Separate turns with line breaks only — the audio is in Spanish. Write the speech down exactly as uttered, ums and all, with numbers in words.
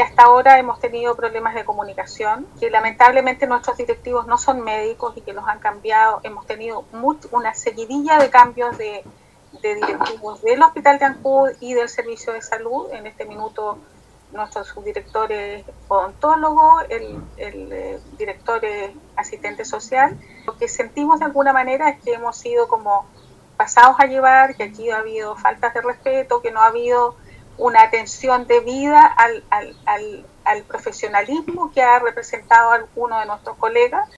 que hasta ahora hemos tenido problemas de comunicación, que lamentablemente nuestros directivos no son médicos y que los han cambiado. Hemos tenido much, una seguidilla de cambios de, de directivos del Hospital de Ancud y del Servicio de Salud. En este minuto nuestro subdirector es odontólogo, el, el eh, director es asistente social. Lo que sentimos de alguna manera es que hemos sido como pasados a llevar, que aquí ha habido faltas de respeto, que no ha habido una atención debida al, al, al, al profesionalismo que ha representado alguno de nuestros colegas.